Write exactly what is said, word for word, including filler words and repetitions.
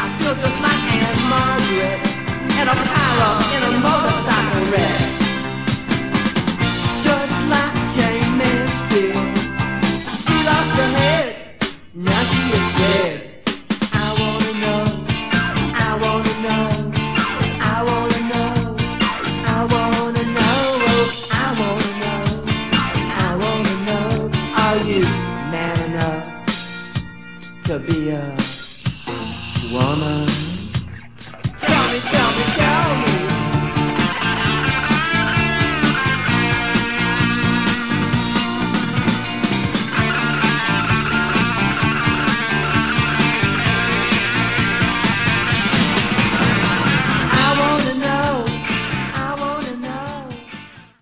I feel just like Aunt Margaret in a pile in a motorcycle wreck. Just like Jane Mansfield, she lost her head, now she is dead. I wanna know, I wanna know, I wanna know, I wanna know, I wanna know, I wanna know. Are you man enough to be a woman? Tell me, tell me, tell me.